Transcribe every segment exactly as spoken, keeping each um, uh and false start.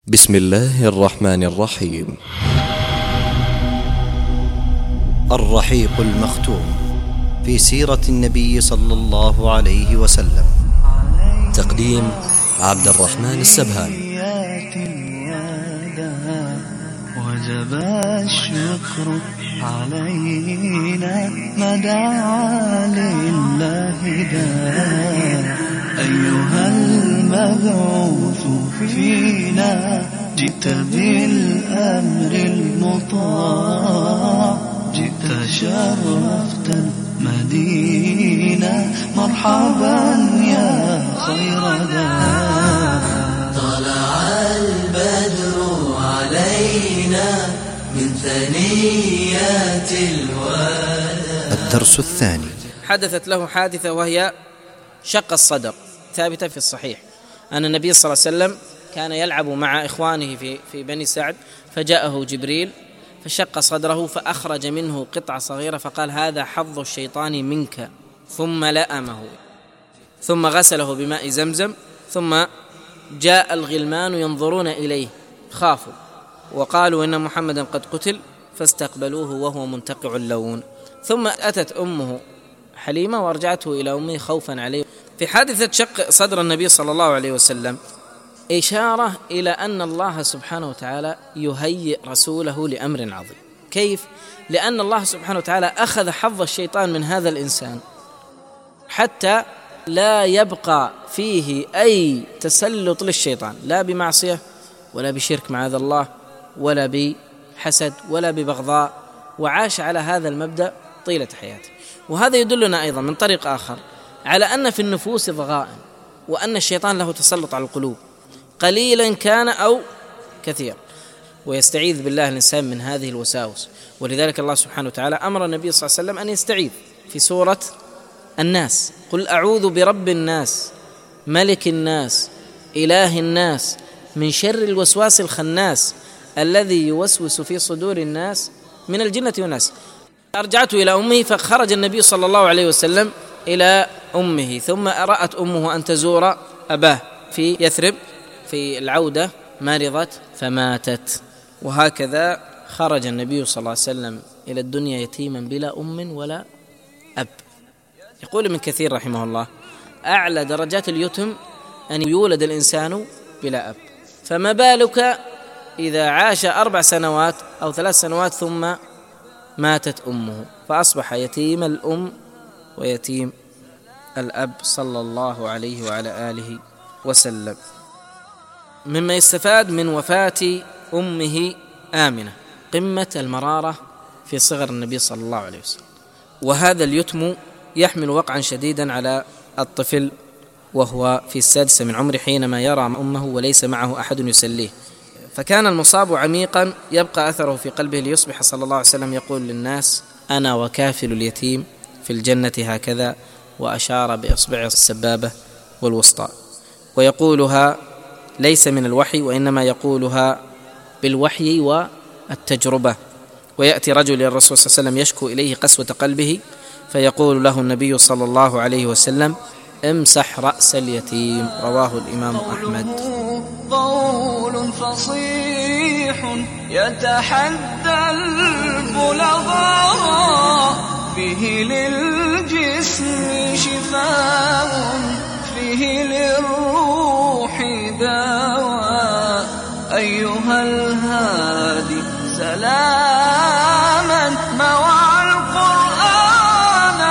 بسم الله الرحمن الرحيم. الرحيق المختوم في سيرة النبي صلى الله عليه وسلم. تقديم عبد الرحمن السبهاني. وجب الشكر علينا ما دعا لله داع. أيها المبعوث فينا جئت بالأمر المطاع، جئت شرفت المدينة مرحبا يا خير داع. طلع البدر علينا من ثنيات الوداع. الدرس الثاني. حدثت له حادثة وهي شق الصدر، ثابتة في الصحيح أن النبي صلى الله عليه وسلم كان يلعب مع إخوانه في في بني سعد، فجاءه جبريل فشق صدره فأخرج منه قطعة صغيرة فقال: هذا حظ الشيطان منك، ثم لأمه ثم غسله بماء زمزم، ثم جاء الغلمان ينظرون إليه خافوا وقالوا إن محمدا قد قتل، فاستقبلوه وهو منتقع اللون. ثم أتت أمه حليمة وارجعته إلى أمه خوفا عليه. في حادثة شق صدر النبي صلى الله عليه وسلم إشارة إلى أن الله سبحانه وتعالى يهيئ رسوله لأمر عظيم. كيف؟ لأن الله سبحانه وتعالى أخذ حظ الشيطان من هذا الإنسان حتى لا يبقى فيه أي تسلط للشيطان، لا بمعصية ولا بشرك معاذ الله ولا بحسد ولا ببغضاء، وعاش على هذا المبدأ طيلة حياته. وهذا يدلنا أيضا من طريق آخر على أن في النفوس ضغائن، وأن الشيطان له تسلط على القلوب قليلا كان أو كثير، ويستعيذ بالله الإنسان من هذه الوساوس. ولذلك الله سبحانه وتعالى أمر النبي صلى الله عليه وسلم أن يستعيذ في سورة الناس: قل أعوذ برب الناس ملك الناس إله الناس من شر الوسواس الخناس الذي يوسوس في صدور الناس من الجنة والناس. أرجعته إلى أمه، فخرج النبي صلى الله عليه وسلم إلى أمه، ثم رأت أمه أن تزور أباه في يثرب، في العودة مرضت فماتت. وهكذا خرج النبي صلى الله عليه وسلم إلى الدنيا يتيما بلا أم ولا أب. يقول ابن كثير رحمه الله: أعلى درجات اليتم أن يولد الإنسان بلا أب، فما بالك إذا عاش أربع سنوات أو ثلاث سنوات ثم ماتت أمه، فأصبح يتيم الأم ويتيم الأب صلى الله عليه وعلى آله وسلم. مما يستفاد من وفاة أمه آمنة قمة المرارة في صغر النبي صلى الله عليه وسلم. وهذا اليتم يحمل وقعا شديدا على الطفل وهو في السادسة من عمره حينما يرى أمه وليس معه أحد يسليه، فكان المصاب عميقا يبقى أثره في قلبه ليصبح صلى الله عليه وسلم يقول للناس: أنا وكافل اليتيم في الجنة هكذا، وأشار بإصبعه السبابة والوسطى، ويقولها ليس من الوحي وإنما يقولها بالوحي والتجربة. ويأتي رجل إلى الرسول صلى الله عليه وسلم يشكو إليه قسوة قلبه، فيقول له النبي صلى الله عليه وسلم: امسح رأس اليتيم. رواه الإمام أحمد. قول فصيح يتحدى البلغاء، فيه للجسم شفاء، فيه للروح دواء. أيها الهادي سلاما مع القرآن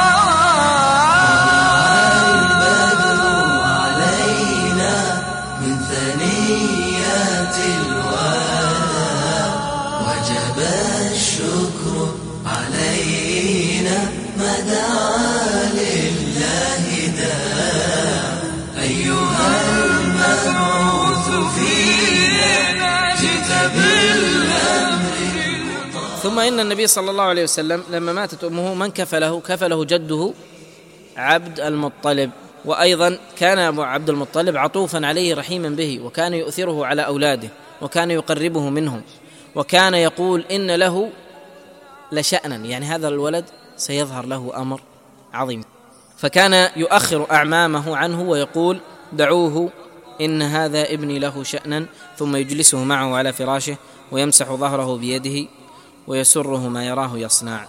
البدر علينا من ثنيات الوداع. وجب الشكر علينا ما دعا لله داع. أيها المبعوث فينا جئت بالأمر. ثم إن النبي صلى الله عليه وسلم لما ماتت أمه من كفله؟ كفله جده عبد المطلب. وأيضا كان أبو عبد المطلب عطوفا عليه رحيما به، وكان يؤثره على أولاده، وكان يقربه منهم، وكان يقول إن له لشأنا، يعني هذا الولد سيظهر له أمر عظيم. فكان يؤخر أعمامه عنه ويقول: دعوه إن هذا ابني له شأنا، ثم يجلسه معه على فراشه ويمسح ظهره بيده ويسره ما يراه يصنع.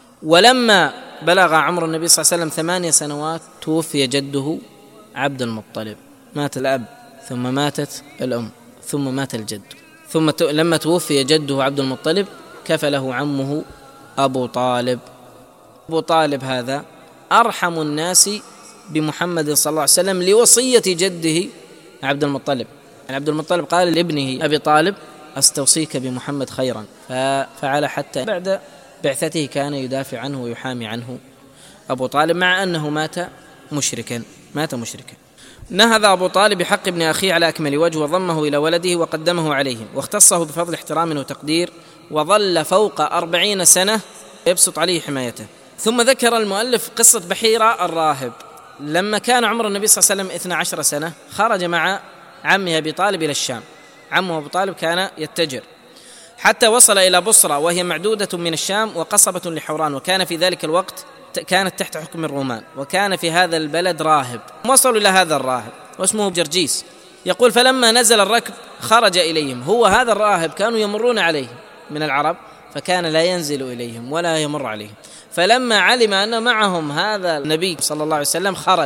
ولما بلغ عمر النبي صلى الله عليه وسلم ثمانية سنوات توفي جده عبد المطلب، مات الأب ثم ماتت الأم ثم مات الجد، ثم لما توفي جده عبد المطلب كفله عمه أبو طالب. أبو طالب هذا أرحم الناس بمحمد صلى الله عليه وسلم لوصية جده عبد المطلب. يعني عبد المطلب قال لابنه أبي طالب أستوصيك بمحمد خيرا، ففعل حتى بعد بعثته كان يدافع عنه ويحامي عنه أبو طالب، مع أنه مات مشركا مات مشركا نهض أبو طالب بحق ابن أخيه على أكمل وجه، وضمه إلى ولده وقدمه عليهم، واختصه بفضل احترام وتقدير، وظل فوق أربعين سنة يبسط عليه حمايته. ثم ذكر المؤلف قصة بحيرة الراهب. لما كان عمر النبي صلى الله عليه وسلم اثنى عشر سنة خرج مع عمه أبي طالب إلى الشام. عمه أبو طالب كان يتجر حتى وصل إلى بصرة، وهي معدودة من الشام وقصبة لحوران، وكان في ذلك الوقت كانت تحت حكم الرومان، وكان في هذا البلد راهب. وصلوا إلى هذا الراهب واسمه جرجيس. يقول فلما نزل الركب خرج إليهم. هو هذا الراهب كانوا يمرون عليه من العرب، فكان لا ينزل إليهم ولا يمر عليهم. فلما علم أن معهم هذا النبي صلى الله عليه وسلم خرج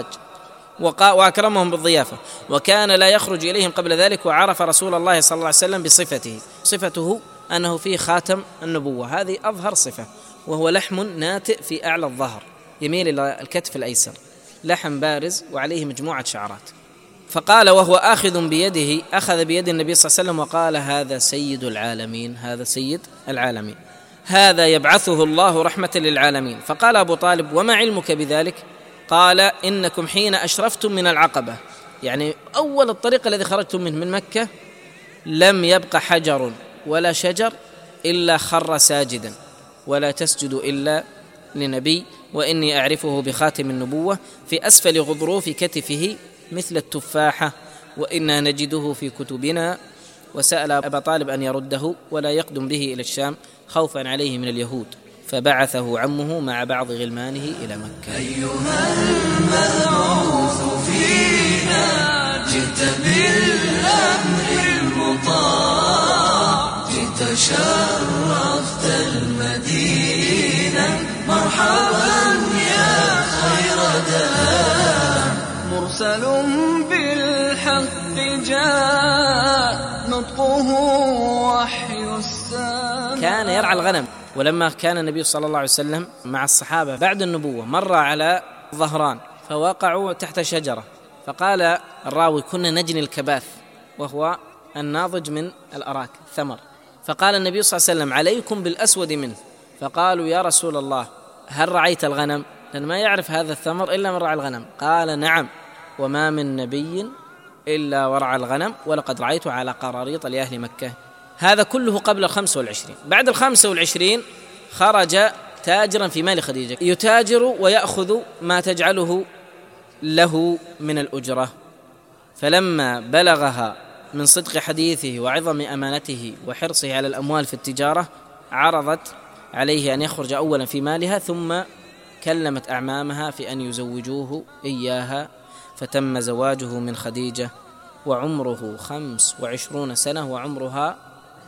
وأكرمهم بالضيافة، وكان لا يخرج إليهم قبل ذلك. وعرف رسول الله صلى الله عليه وسلم بصفته، صفته أنه فيه خاتم النبوة، هذه أظهر صفة، وهو لحم ناتئ في أعلى الظهر يميل إلى الكتف الأيسر، لحم بارز وعليه مجموعة شعرات. فقال وهو آخذ بيده، أخذ بيد النبي صلى الله عليه وسلم وقال هذا سيد العالمين، هذا سيد العالمين، هذا يبعثه الله رحمة للعالمين. فقال أبو طالب وما علمك بذلك؟ قال إنكم حين أشرفتم من العقبة، يعني أول الطريق الذي خرجتم منه من مكة، لم يبق حجر ولا شجر إلا خر ساجدا، ولا تسجد إلا لنبي، وإني أعرفه بخاتم النبوة في أسفل غضروف كتفه مثل التفاحة، وإنا نجده في كتبنا. وسأل أبا طالب أن يرده ولا يقدم به إلى الشام خوفا عليه من اليهود، فبعثه عمه مع بعض غلمانه إلى مكة. أيها المبعوث فينا جئت بالأمر المطاع، جئت شرفت المدينة، مرحبا يا خير دار. مرسل بالحق جاء، نطقه وحي السماء. كان يرعى الغنم، ولما كان النبي صلى الله عليه وسلم مع الصحابة بعد النبوة مر على ظهران فوقعوا تحت شجرة، فقال الراوي كنا نجني الكباث، وهو الناضج من الأراك ثمر. فقال النبي صلى الله عليه وسلم عليكم بالأسود منه. فقالوا يا رسول الله هل رعيت الغنم؟ لأن ما يعرف هذا الثمر إلا من رعى الغنم. قال نعم، وما من نبي إلا ورعى الغنم، ولقد رعيت على قراريط لأهل مكة. هذا كله قبل الخمسة والعشرين. بعد الخمسة والعشرين خرج تاجرا في مال خديجة، يتاجر ويأخذ ما تجعله له من الأجرة. فلما بلغها من صدق حديثه وعظم أمانته وحرصه على الأموال في التجارة، عرضت عليه أن يخرج أولا في مالها، ثم كلمت أعمامها في أن يزوجوه إياها، فتم زواجه من خديجة وعمره خمس وعشرون سنة وعمرها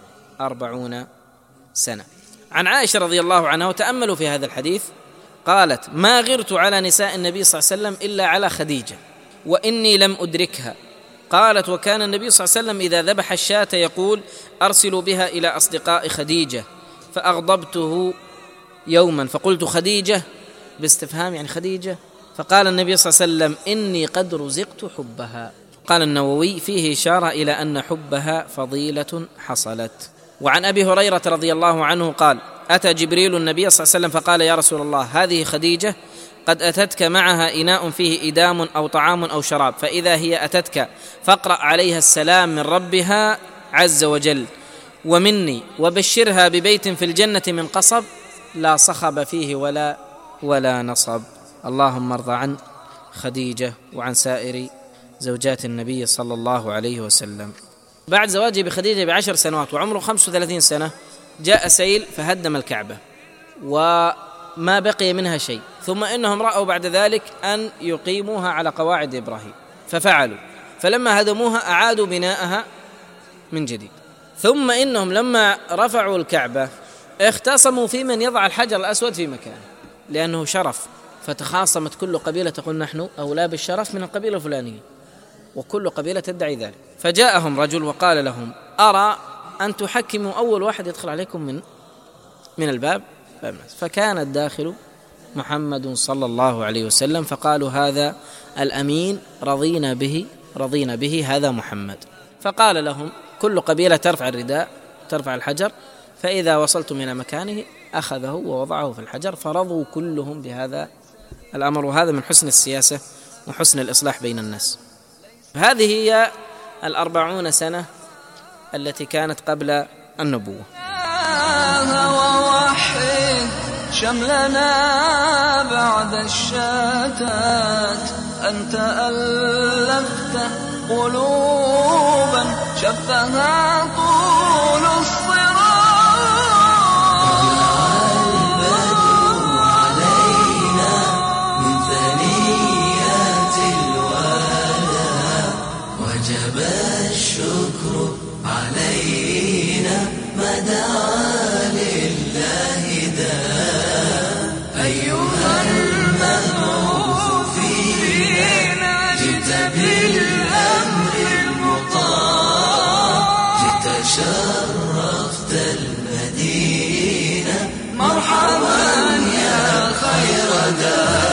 أربعون سنة. عن عائشة رضي الله عنها، وتأملوا في هذا الحديث، قالت ما غرت على نساء النبي صلى الله عليه وسلم إلا على خديجة، وإني لم أدركها. قالت وكان النبي صلى الله عليه وسلم إذا ذبح الشاة يقول أرسلوا بها إلى أصدقاء خديجة، فأغضبته يوما فقلت خديجة باستفهام يعني خديجة، فقال النبي صلى الله عليه وسلم إني قد رزقت حبها. قال النووي فيه إشارة إلى أن حبها فضيلة حصلت. وعن أبي هريرة رضي الله عنه قال أتى جبريل النبي صلى الله عليه وسلم فقال يا رسول الله هذه خديجة قد أتتك معها إناء فيه إدام أو طعام أو شراب، فإذا هي أتتك فاقرأ عليها السلام من ربها عز وجل ومني، وبشرها ببيت في الجنة من قصب لا صخب فيه ولا ولا نصب. اللهم ارضى عن خديجة وعن سائر زوجات النبي صلى الله عليه وسلم. بعد زواجه بخديجة بعشر سنوات وعمره خمس وثلاثين سنة جاء سيل فهدم الكعبة وما بقي منها شيء، ثم إنهم رأوا بعد ذلك أن يقيموها على قواعد إبراهيم ففعلوا، فلما هدموها أعادوا بناءها من جديد. ثم إنهم لما رفعوا الكعبة اختصموا في من يضع الحجر الأسود في مكانه، لأنه شرف، فتخاصمت كل قبيلة تقول نحن أولى بالشرف من القبيلة الفلانية، وكل قبيلة تدعي ذلك. فجاءهم رجل وقال لهم أرى أن تحكموا أول واحد يدخل عليكم من من الباب باب الناس. فكان الداخل محمد صلى الله عليه وسلم، فقالوا هذا الأمين رضينا به رضينا به هذا محمد. فقال لهم كل قبيلة ترفع الرداء ترفع الحجر، فإذا وصلتم إلى مكانه أخذه ووضعه في الحجر، فرضوا كلهم بهذا الأمر. وهذا من حسن السياسة وحسن الإصلاح بين الناس. هذه هي الأربعون سنة التي كانت قبل النبوة. شملنا بعد الشتات أنت ألفت قلوبا شفها طول الصراط. علينا من ثنيات الوداع وجب الشكر علينا مدى لله داع. أيها المبعوث فينا جئت بالأمر المطاع، جئت شرفت المدينة مرحبا يا خير داع.